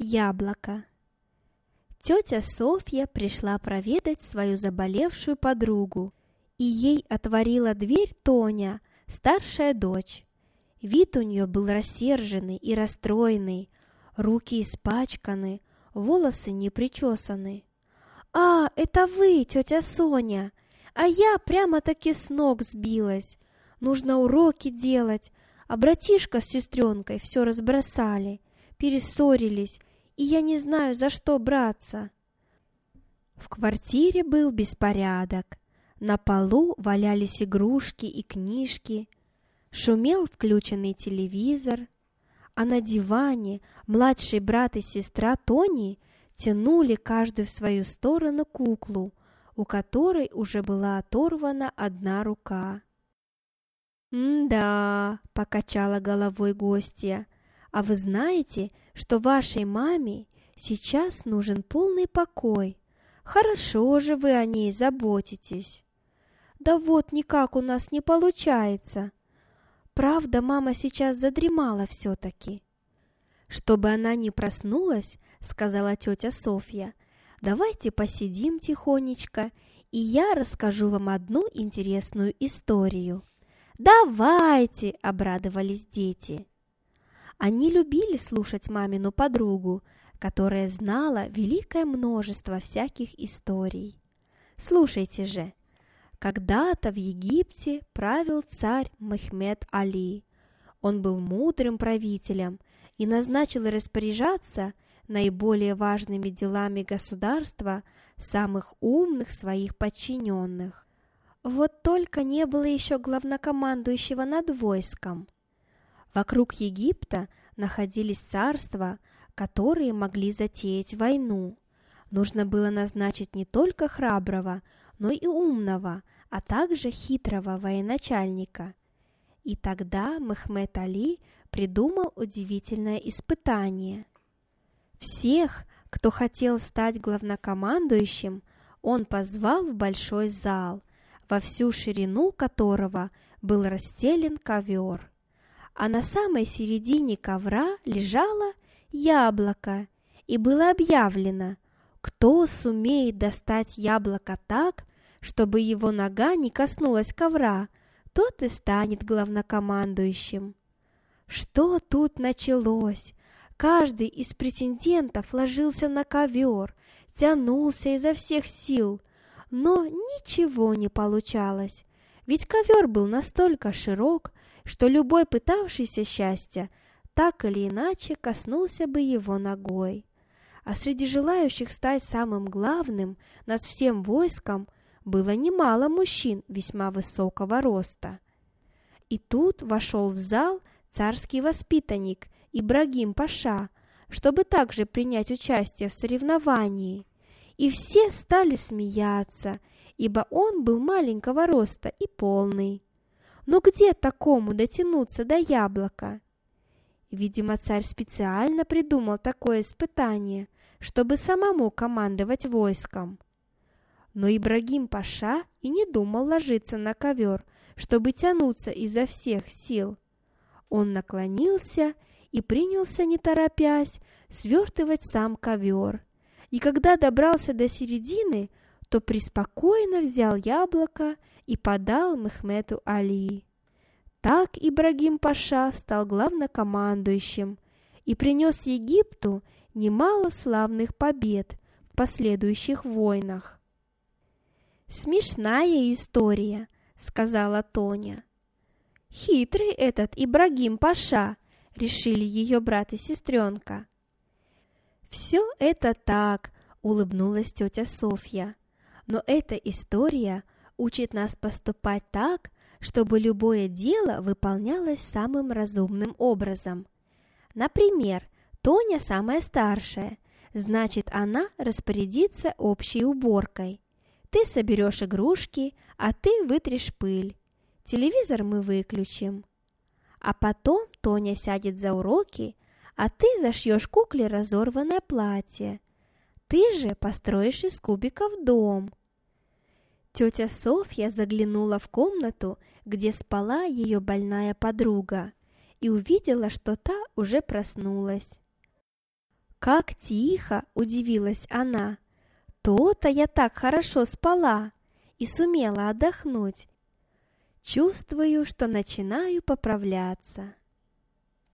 Яблоко. Тетя Софья пришла проведать свою заболевшую подругу, и ей отворила дверь Тоня, старшая дочь. Вид у нее был рассерженный и расстроенный, руки испачканы, волосы не причесаны. «А, это вы, тетя Соня! А я прямо-таки с ног сбилась. Нужно уроки делать, а братишка с сестренкой все разбросали, перессорились, и я не знаю, за что браться». В квартире был беспорядок. На полу валялись игрушки и книжки, шумел включенный телевизор, а на диване младший брат и сестра Тони тянули каждый в свою сторону куклу, у которой уже была оторвана одна рука. «М-да», — покачала головой гостья, «а вы знаете, что вашей маме сейчас нужен полный покой? Хорошо же вы о ней заботитесь». «Да вот никак у нас не получается. Правда, мама сейчас задремала все-таки». «Чтобы она не проснулась, — сказала тетя Софья, — давайте посидим тихонечко, и я расскажу вам одну интересную историю». «Давайте!» — обрадовались дети. Они любили слушать мамину подругу, которая знала великое множество всяких историй. Слушайте же. Когда-то в Египте правил царь Мехмед Али. Он был мудрым правителем и назначил распоряжаться наиболее важными делами государства самых умных своих подчиненных. Вот только не было еще главнокомандующего над войском. Вокруг Египта находились царства, которые могли затеять войну. Нужно было назначить не только храброго, но и умного, а также хитрого военачальника. И тогда Мехмед Али придумал удивительное испытание. Всех, кто хотел стать главнокомандующим, он позвал в большой зал, во всю ширину которого был расстелен ковер. А на самой середине ковра лежало яблоко, и было объявлено, кто сумеет достать яблоко так, чтобы его нога не коснулась ковра, тот и станет главнокомандующим. Что тут началось? Каждый из претендентов ложился на ковер, тянулся изо всех сил, но ничего не получалось, ведь ковер был настолько широк, что любой пытавшийся счастья так или иначе коснулся бы его ногой. А среди желающих стать самым главным над всем войском было немало мужчин весьма высокого роста. И тут вошел в зал царский воспитанник Ибрагим Паша, чтобы также принять участие в соревновании. И все стали смеяться, ибо он был маленького роста и полный. Но где такому дотянуться до яблока? Видимо, царь специально придумал такое испытание, чтобы самому командовать войском. Но Ибрагим Паша и не думал ложиться на ковер, чтобы тянуться изо всех сил. Он наклонился и принялся, не торопясь, свертывать сам ковер. И когда добрался до середины, то преспокойно взял яблоко и подал Мехмеду Али. Так Ибрагим Паша стал главнокомандующим и принес Египту немало славных побед в последующих войнах. «Смешная история», — сказала Тоня. «Хитрый этот Ибрагим Паша», — решили ее брат и сестренка. «Все это так», — улыбнулась тетя Софья. «Но эта история учит нас поступать так, чтобы любое дело выполнялось самым разумным образом. Например, Тоня самая старшая, значит, она распорядится общей уборкой. Ты соберешь игрушки, а ты вытрешь пыль. Телевизор мы выключим. А потом Тоня сядет за уроки, а ты зашьешь кукле разорванное платье. Ты же построишь из кубиков дом». Тетя Софья заглянула в комнату, где спала ее больная подруга, и увидела, что та уже проснулась. «Как тихо!» – удивилась она. «То-то я так хорошо спала и сумела отдохнуть. Чувствую, что начинаю поправляться».